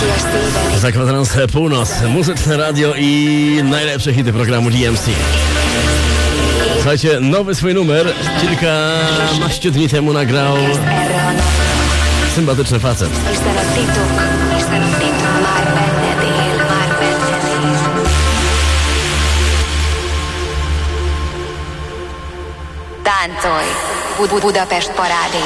Za kwadrans północ, muzyczne radio i najlepsze hity programu DMC. Słuchajcie, nowy swój numer kilkanaście dni temu nagrał sympatyczny facet. Táncolj, Budapest parádé.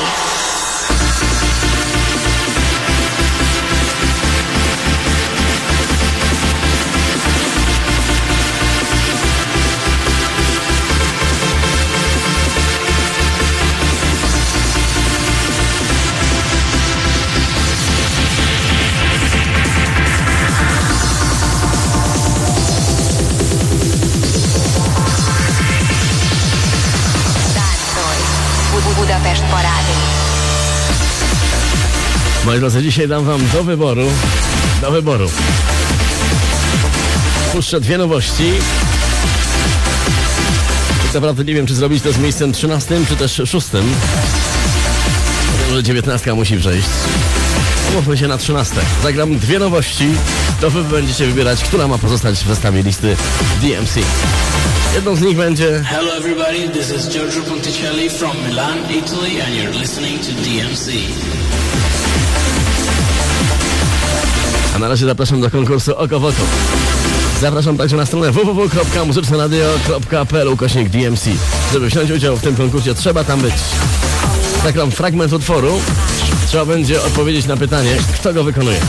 Budapest parádé. Moi drodzy, dzisiaj dam wam do wyboru. Puszczę dwie nowości. Tak naprawdę nie wiem, czy zrobić to z miejscem 13, czy też 6. Może 19 musi przejść. Umówmy się na 13. Zagram dwie nowości, to wy będziecie wybierać, która ma pozostać w zestawie listy DMC. Jedną z nich będzie... Hello everybody, this is Giorgio Ponticelli from Milan, Italy, and you're listening to DMC. A na razie zapraszam do konkursu Oko w Oko. Zapraszam także na stronę www.muzyczneradio.pl/DMC. Żeby wziąć udział w tym konkursie, trzeba tam być. Zagram fragment utworu. Trzeba będzie odpowiedzieć na pytanie, kto go wykonuje.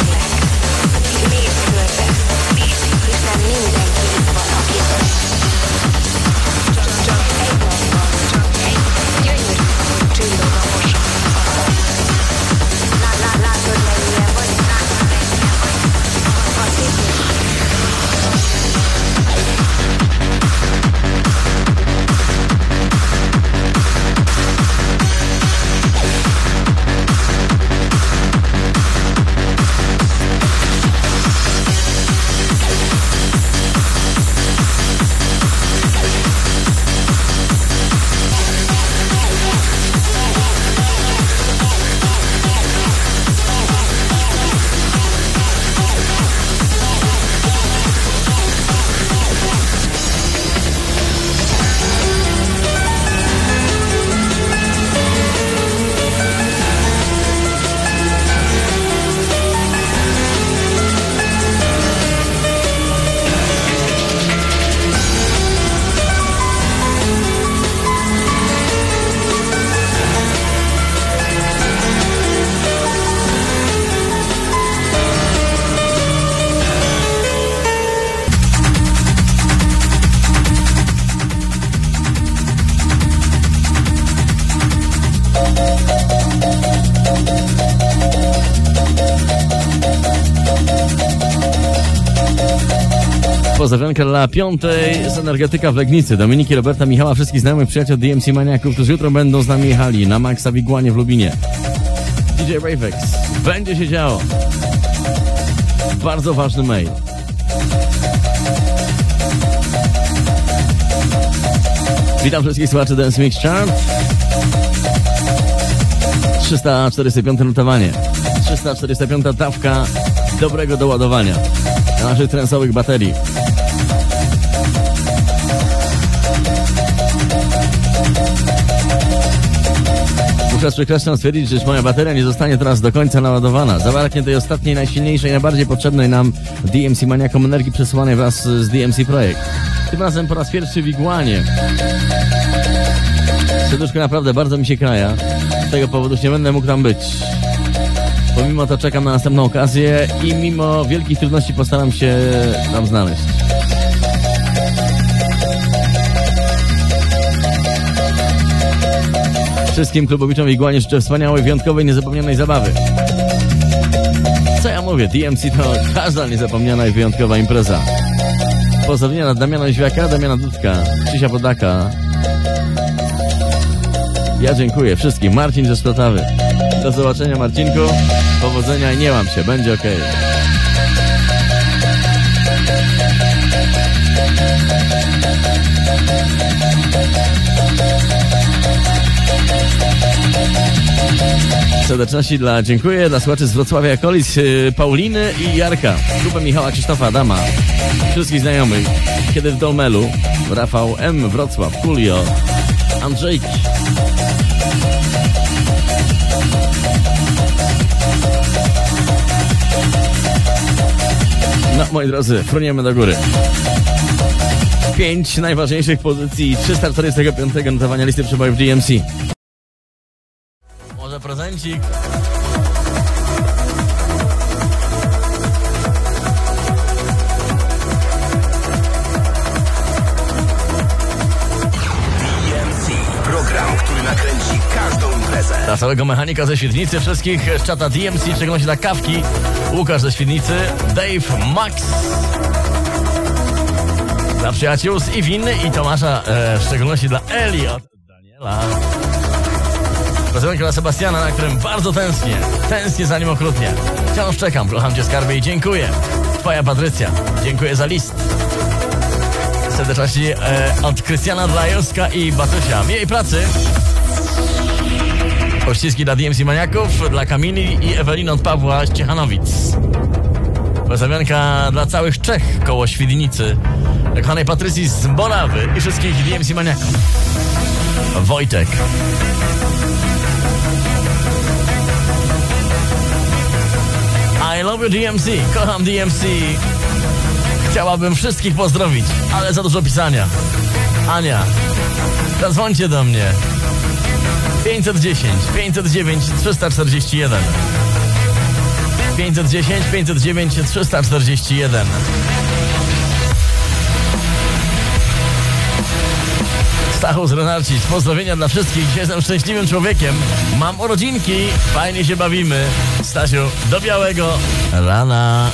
Pozdrowionka dla 5. z Energetyka w Legnicy. Dominiki, Roberta, Michała, wszystkich znajomych przyjaciół DMC Maniaków, którzy jutro będą z nami jechali na Maxa w Iguanie w Lubinie. DJ Ravex. Będzie się działo. Bardzo ważny mail. Witam wszystkich słuchaczy Dance Mix Chart. 345 notowanie. 345 dawka dobrego doładowania na naszych trensowych baterii. Muszę z przykrością stwierdzić, że moja bateria nie zostanie teraz do końca naładowana. Zabraknie tej ostatniej, najsilniejszej, najbardziej potrzebnej nam DMC Maniakom energii przesyłanej wraz z DMC Projekt. Tym razem po raz pierwszy w Iguanie. Serduszko naprawdę bardzo mi się kraja. Z tego powodu nie będę mógł tam być. Pomimo to czekam na następną okazję i mimo wielkich trudności postaram się tam znaleźć. Wszystkim klubowiczom w Iguanie życzę wspaniałej, wyjątkowej, niezapomnianej zabawy. Co ja mówię? DMC to każda niezapomniana i wyjątkowa impreza. Pozdrowienia dla Damiana Źwiaka, Damiana Dudka, Krzysia Podaka. Ja dziękuję wszystkim. Marcin ze Sztotawy. Do zobaczenia, Marcinku. Powodzenia i nie łam się. Będzie okej. Serdeczności dziękuję dla słuchaczy z Wrocławia, okolic, Pauliny i Jarka, grupę Michała Krzysztofa Adama, wszystkich znajomych, kiedy w Dolmelu, Rafał M. Wrocław, Julio, Andrzejki. No, moi drodzy, fruniemy do góry. 5 najważniejszych pozycji 345 notowania listy przebojów DMC. Może prezencik? DMC, program, który nakręci każdą imprezę. Dla całego mechanika ze Świdnicy, wszystkich z czata DMC, w szczególności dla Kawki, Łukasz ze Świdnicy, Dave, Max. Dla przyjaciół z Iwiny i Tomasza, w szczególności dla Eli od Daniela. Pozdrowienia dla Sebastiana, na którym bardzo tęsknię za nim okrutnie. Wciąż czekam, kocham cię skarbie i dziękuję. Twoja Patrycja, dziękuję za list. Serdeczności od Krystiana dla Joska i Batusia. Miłej pracy. Pościski dla DMC Maniaków, dla Kamili i Eweliny od Pawła z Ciechanowic. Pozdrowionka dla całych Czech koło Świdnicy, dla kochanej Patrycji z Morawy i wszystkich DMC Maniaków. Wojtek. I love you DMC, kocham DMC. Chciałabym wszystkich pozdrowić, ale za dużo pisania. Ania, zadzwońcie do mnie. 510 509 341 510 509 341. Stachu z Renarcic, pozdrowienia dla wszystkich. Jestem szczęśliwym człowiekiem. Mam urodzinki, fajnie się bawimy. Stasiu, do białego rana.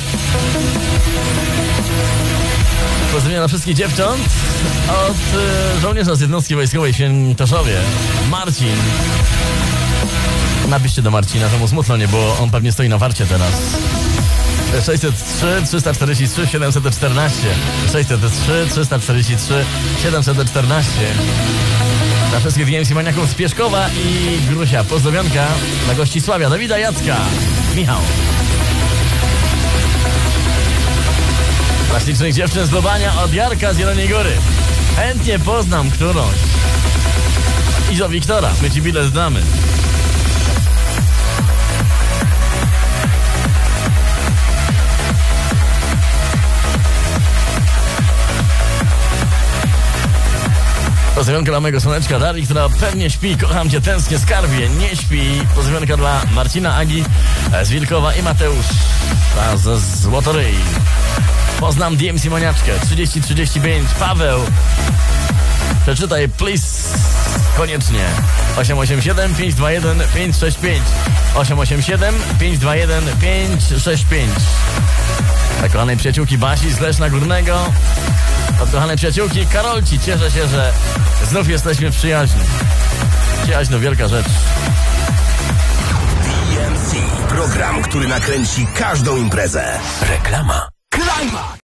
Pozdrowienia dla wszystkich dziewcząt od żołnierza z jednostki wojskowej w Świętoszowie. Marcin. Napiszcie do Marcina, to mu smutno nie było, on pewnie stoi na warcie teraz. 603 343 714 603 343 714. Dla wszystkich DMC Maniaków z Pieszkowa i Grusia. Pozdrowionka dla gości Sławia, Dawida, Jacka, Michał. Dla ślicznych dziewczyn z Lubania od Jarka z Jeleniej Góry. Chętnie poznam którąś. Idź do Wiktora, my ci bilet znamy. Pozdrowionka dla mojego słoneczka Darii, która pewnie śpi. Kocham cię, tęsknię, skarbie, nie śpi. Pozdrowionka dla Marcina, Agi z Wilkowa i Mateusz ze Złotoryi. Poznam DMC Maniaczkę 3035. Paweł, przeczytaj please koniecznie. 887 521 565 887 521 565. Dla kochanej przyjaciółki Basi z Leszna Górnego, od kochanej przyjaciółki Karolci. Cieszę się, że znów jesteśmy w przyjaźni. Przyjaźń to wielka rzecz. DMC, program, który nakręci każdą imprezę. Reklama. Climax!